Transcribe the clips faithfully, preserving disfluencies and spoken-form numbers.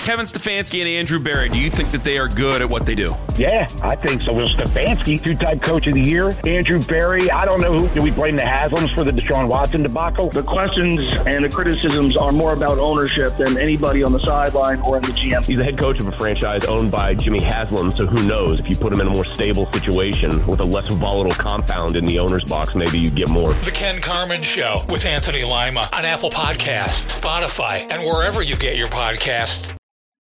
Kevin Stefanski and Andrew Berry, do you think that they are good at what they do? Yeah, I think so. Well, Stefanski, two-time coach of the year. Andrew Berry, I don't know who. Do we blame the Haslams for the Deshaun Watson debacle? The questions and the criticisms are more about ownership than anybody on the sideline or in the G M. He's the head coach of a franchise owned by Jimmy Haslam, so who knows? If you put him in a more stable situation with a less volatile compound in the owner's box, maybe you get more. The Ken Carman Show with Anthony Lima on Apple Podcasts, Spotify, and wherever you get your podcasts.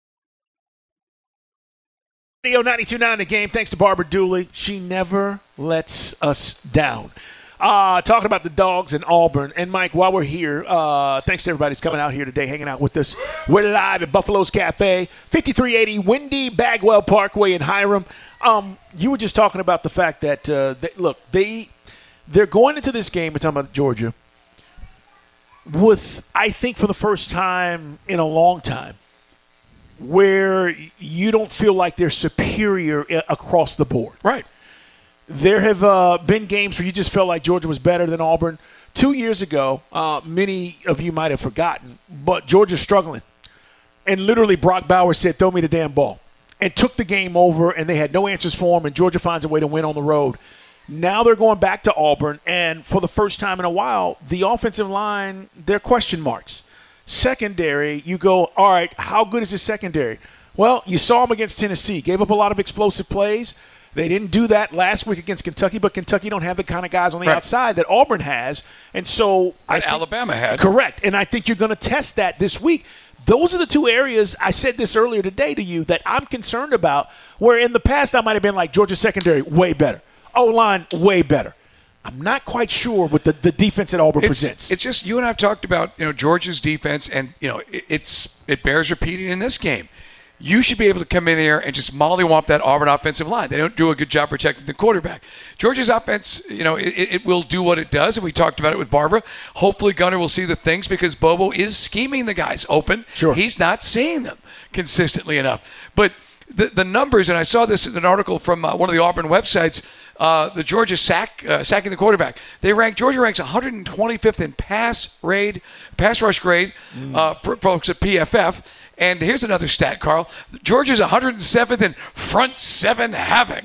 ninety-two point nine The Game. Thanks to Barbara Dooley. She never lets us down. Uh, talking about the Dogs in Auburn. And, Mike, while we're here, uh, thanks to everybody who's coming out here today, hanging out with us. We're live at Buffalo's Cafe, fifty-three eighty Windy Bagwell Parkway in Hiram. Um, you were just talking about the fact that, uh, they, look, they, they're going into this game, we're talking about Georgia, with, I think, for the first time in a long time, where you don't feel like they're superior across the board. Right. There have uh, been games where you just felt like Georgia was better than Auburn. Two years ago, uh, many of you might have forgotten, but Georgia's struggling. And literally Brock Bowers said, throw me the damn ball, and took the game over, and they had no answers for him, and Georgia finds a way to win on the road. Now they're going back to Auburn, and for the first time in a while, the offensive line, they're question marks. Secondary, you go, all right, how good is the secondary? Well, you saw them against Tennessee. Gave up a lot of explosive plays. They didn't do that last week against Kentucky, but Kentucky don't have the kind of guys on the right. outside that Auburn has. And so – That Alabama had. Correct. And I think you're going to test that this week. Those are the two areas, I said this earlier today to you, that I'm concerned about, where in the past I might have been like, Georgia secondary, way better. O-line, way better. I'm not quite sure what the, the defense that Auburn it's, presents. It's just you and I have talked about, you know, Georgia's defense, and you know it, it's it bears repeating in this game. You should be able to come in there and just mollywomp that Auburn offensive line. They don't do a good job protecting the quarterback. Georgia's offense, you know, it, it will do what it does, and we talked about it with Barbara. Hopefully Gunner will see the things because Bobo is scheming the guys open. Sure. He's not seeing them consistently enough. But the the numbers, and I saw this in an article from uh, one of the Auburn websites, uh, the Georgia sack uh, sacking the quarterback. They rank Georgia ranks one hundred twenty-fifth in pass grade, pass rush grade mm. uh, for folks at P F F. And here's another stat, Carl. Georgia's one hundred seventh in front seven havoc.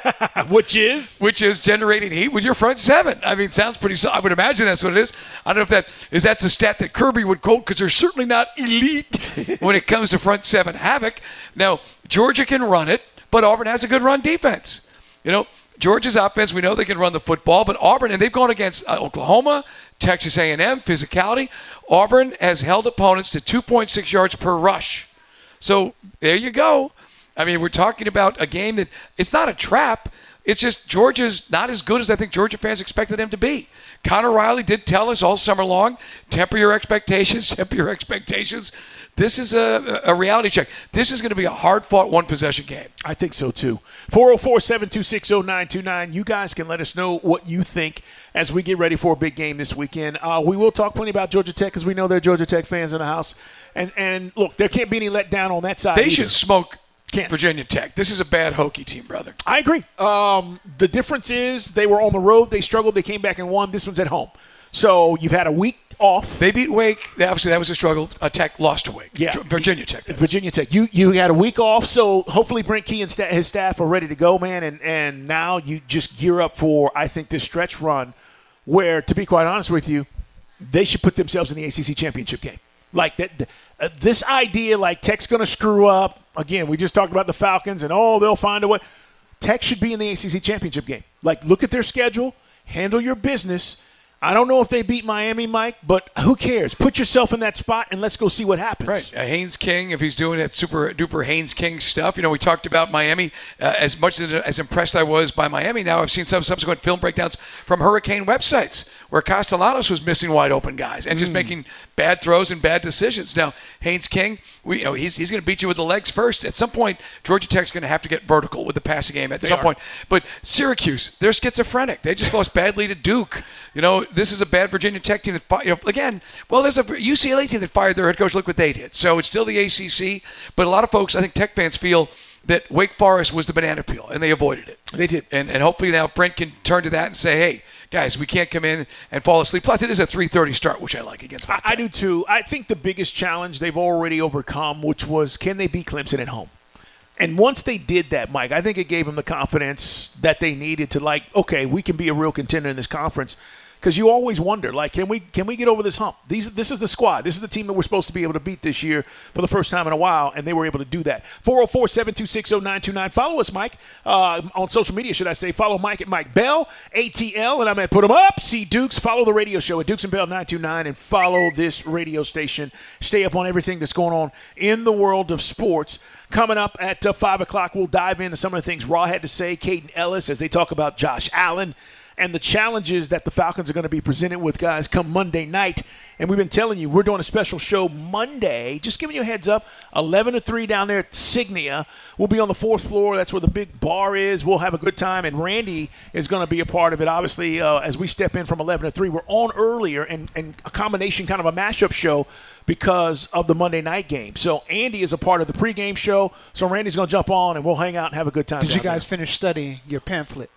Which is? Which is generating heat with your front seven. I mean, sounds pretty – I would imagine that's what it is. I don't know if that – is that's a stat that Kirby would quote because they're certainly not elite when it comes to front seven havoc. Now, Georgia can run it, but Auburn has a good run defense. You know, Georgia's offense, we know they can run the football, but Auburn – and they've gone against uh, Oklahoma, Texas A and M, physicality. Auburn has held opponents to two point six yards per rush. So there you go. I mean, we're talking about a game that it's not a trap. It's just Georgia's not as good as I think Georgia fans expected them to be. Connor Riley did tell us all summer long, temper your expectations, temper your expectations. This is a, a reality check. This is going to be a hard-fought one-possession game. I think so, too. four oh four, seven two six, oh nine two nine. You guys can let us know what you think as we get ready for a big game this weekend. Uh, we will talk plenty about Georgia Tech because we know there are Georgia Tech fans in the house. And, and look, there can't be any letdown on that side They either. should smoke Can't. Virginia Tech. This is a bad Hokie team, brother. I agree. Um, the difference is they were on the road. They struggled. They came back and won. This one's at home. So you've had a week off. They beat Wake. Obviously, that was a struggle. Uh, Tech lost to Wake. Yeah. Virginia Tech. Virginia Tech. You you had a week off, so hopefully Brent Key and sta- his staff are ready to go, man. And, and now you just gear up for, I think, this stretch run where, to be quite honest with you, they should put themselves in the A C C championship game. Like that, uh, this idea, like Tech's going to screw up. Again, we just talked about the Falcons and, oh, they'll find a way. Tech should be in the A C C championship game. Like, look at their schedule, handle your business. I don't know if they beat Miami, Mike, but who cares? Put yourself in that spot and let's go see what happens. Right. Uh, Haynes King, if he's doing that super duper Haynes King stuff. You know, we talked about Miami. Uh, as much as, as impressed I was by Miami, now I've seen some subsequent film breakdowns from Hurricane websites where Castellanos was missing wide open guys and just mm. making bad throws and bad decisions. Now, Haynes King, we, you know, he's he's going to beat you with the legs first. At some point, Georgia Tech's going to have to get vertical with the passing game at they some are. point. But Syracuse, they're schizophrenic. They just lost badly to Duke. You know, this is a bad Virginia Tech team that, you know, again, well, there's a U C L A team that fired their head coach. Look what they did. So it's still the A C C. But a lot of folks, I think Tech fans feel that Wake Forest was the banana peel, and they avoided it. They did. And and hopefully now Brent can turn to that and say, hey, guys, we can't come in and fall asleep. Plus, it is a three thirty start, which I like against I, I do too. I think the biggest challenge they've already overcome, which was can they beat Clemson at home? And once they did that, Mike, I think it gave them the confidence that they needed to, like, okay, we can be a real contender in this conference. Because you always wonder, like, can we can we get over this hump? These This is the squad. This is the team that we're supposed to be able to beat this year for the first time in a while, and they were able to do that. four oh four, seven two six, oh nine two nine. Follow us, Mike, uh, on social media, should I say. Follow Mike at Mike Bell, A T L, and I'm at Put 'em Up, C Dukes. Follow the radio show at Dukes and Bell nine two nine, and follow this radio station. Stay up on everything that's going on in the world of sports. Coming up at uh, five o'clock, we'll dive into some of the things Raw had to say, Caden Ellis, as they talk about Josh Allen, and the challenges that the Falcons are going to be presented with, guys, come Monday night. And we've been telling you, we're doing a special show Monday. Just giving you a heads up, eleven to three down there at Signia. We'll be on the fourth floor. That's where the big bar is. We'll have a good time, and Randy is going to be a part of it. Obviously, uh, as we step in from eleven to three, we're on earlier, and, and a combination, kind of a mashup show because of the Monday night game. So Andy is a part of the pregame show. So Randy's going to jump on, and we'll hang out and have a good time. Did you guys there. finish studying your pamphlet?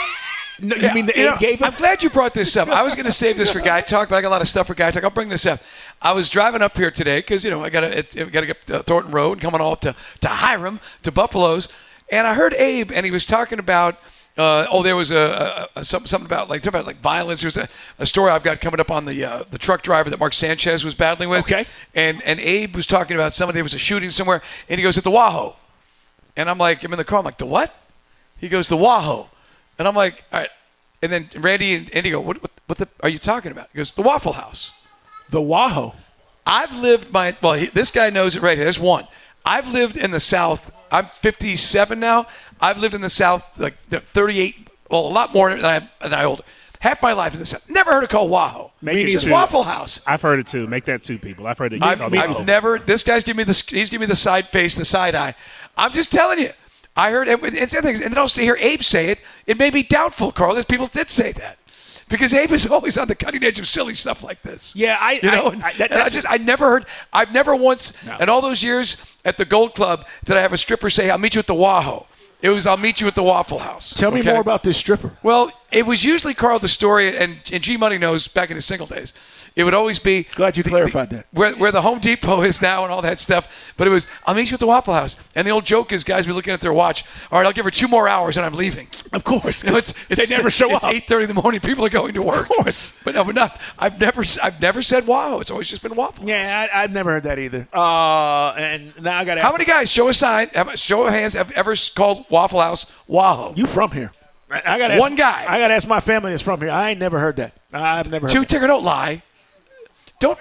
No, Yeah, you mean the you Abe know, gave us? I'm glad you brought this up. I was going to save this for Guy Talk, but I got a lot of stuff for Guy Talk. I'll bring this up. I was driving up here today because, you know, I got to got to get to Thornton Road and coming all up to, to Hiram, to Buffalo's. And I heard Abe, and he was talking about, uh, oh, there was a, a, a something, something about like about like violence. There's a, a story I've got coming up on the uh, the truck driver that Mark Sanchez was battling with. Okay. And, and Abe was talking about somebody, there was a shooting somewhere, and he goes, at the Wahoo. And I'm like, I'm in the car. I'm like, the what? He goes, the Wahoo. And I'm like, all right. And then Randy and Andy go, what, what, what the, are you talking about? He goes, the Waffle House. The Wahoo. I've lived my, well, he, this guy knows it right here. There's one. I've lived in the South. I'm fifty-seven now. I've lived in the South like thirty-eight, well, a lot more than I, than I older. Half my life in the South. Never heard it called Wahoo. Me It's too. Waffle House. I've heard it too. Make that two people. I've heard it. I've, called I've Wahoo. never, this guy's giving me the, he's giving me the side face, the side eye. I'm just telling you. I heard, and it's other things, and then also to hear Abe say it, it may be doubtful, Carl, that people did say that. Because Abe is always on the cutting edge of silly stuff like this. Yeah, I, you know, I, I, that, and I just, I never heard, I've never once, No. in all those years at the Gold Club, did I have a stripper say, I'll meet you at the Wahoo. It was, I'll meet you at the Waffle House. Tell me okay? more about this stripper. Well, it was usually, Carl, the story, and, and G Money knows back in his single days, it would always be. Glad you the- clarified the- that. Where, where the Home Depot is now and all that stuff. But it was, I'll meet you at the Waffle House. And the old joke is guys be looking at their watch. All right, I'll give her two more hours and I'm leaving. Of course. You know, it's, it's, they never show it's up. eight thirty in the morning. People are going to work. Of course. But no, but not. I've never, I've never said wow. It's always just been Waffle House. Yeah, I, I've never heard that either. Uh, and now I got to ask. How many guys, show a sign, have- show of hands, have ever called Waffle House Wahoo? You from here? I, I got One guy. I got to ask my family that's from here. I ain't never heard that. I've never heard Two that. Tinker, don't lie. Don't.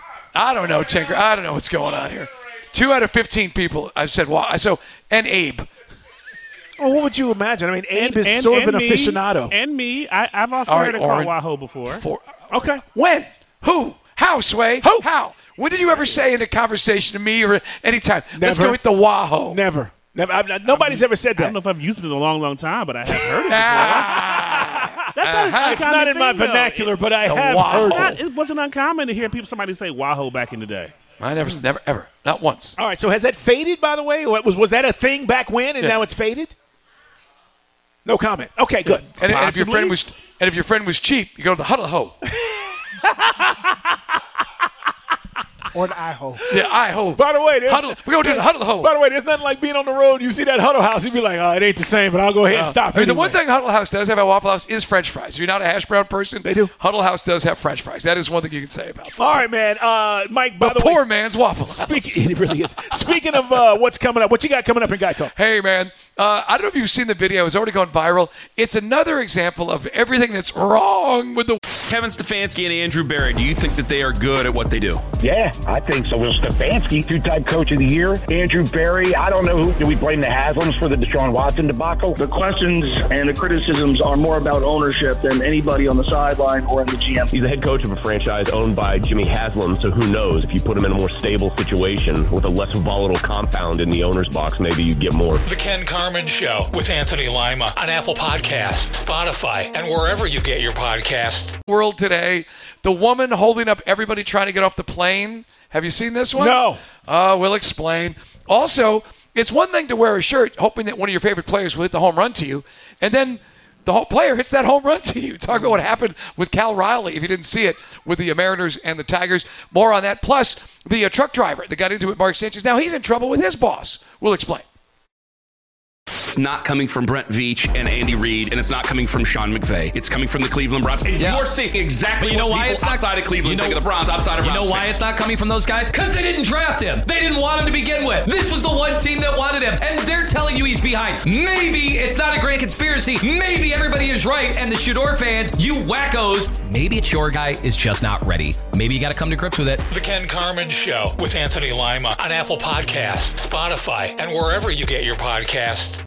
I don't know, Tinker. I don't know what's going on here. Two out of fifteen people I've said wow. So and Abe. Well, what would you imagine? I mean, Abe And- is and- sort of and an me, aficionado. And me, I, I've also All heard right, it called Oren. Wahoo before. Four. Okay. When? Who? How, Sway? Who? How? When did you ever say in a conversation to me or anytime, let's Never. go with the Wahoo? Never. Never. I've, nobody's ever said I don't that. know if I've used it in a long, long time, but I have heard it before. Ah, That's not Uh-huh. an It's uncommon not in my thing, though. vernacular, but I The have Wahoo. heard It's it. not- It wasn't uncommon to hear people somebody say Wahoo back in the day. I never, never, ever, not once. All right, so has that faded, by the way? What, was was that a thing back when, and Yeah. now it's faded? No comment. Okay, good. And, and if your Possibly. friend was, and if your friend was cheap, you go to the Huddle Ho. Or the I-ho. Yeah, I ho. By the way, there's- Huddle. We go to the Huddle Ho. By the way, there's nothing like being on the road. You see that Huddle House, you'd be like, oh, it ain't the same, but I'll go ahead and stop I mean, the one anyway. thing Huddle House does have at Waffle House is French fries. If you're not a hash brown person, They do. Huddle House does have French fries. That is one thing you can say about them. All right, man. Uh, Mike, by The the poor way, man's Waffle House. speaking, it really is. Speaking of uh, what's coming up, what you got coming up in Guy Talk? Hey, man, uh, I don't know if you've seen the video. It's already gone viral. It's another example of everything that's wrong with the. Kevin Stefanski and Andrew Barry, do you think that they are good at what they do? Yeah, I think so. Will Stefanski, two-time coach of the year. Andrew Barry, I don't know who. Do we blame the Haslams for the Deshaun Watson debacle? The questions and the criticisms are more about ownership than anybody on the sideline or in the G M. He's the head coach of a franchise owned by Jimmy Haslam, so who knows? If you put him in a more stable situation with a less volatile compound in the owner's box, maybe you'd get more. The Ken Carmen Show with Anthony Lima on Apple Podcasts, Spotify, and wherever you get your podcasts. World today, the woman holding up everybody trying to get off the plane. Have you seen this one? No. Uh, we'll explain. Also, it's one thing to wear a shirt hoping that one of your favorite players will hit the home run to you, and then the whole player hits that home run to you. Talk about what happened with Cal Riley, if you didn't see it, with the Mariners and the Tigers. More on that. Plus, the uh, truck driver that got into it, Mark Sanchez. Now he's in trouble with his boss. We'll explain. It's not coming from Brent Veach and Andy Reid, and it's not coming from Sean McVay. It's coming from the Cleveland Browns. And Yeah. you're seeing exactly But you know what why people it's not- outside of Cleveland you know- think of the Browns, outside of You Browns know why fans. it's not coming from those guys? Because they didn't draft him. They didn't want him to begin with. This was the one team that wanted him, and they're telling you he's behind. Maybe it's not a grand conspiracy. Maybe everybody is right, and the Shador fans, you wackos, maybe it's your guy is just not ready. Maybe you got to come to grips with it. The Ken Carman Show with Anthony Lima on Apple Podcasts, Spotify, and wherever you get your podcasts.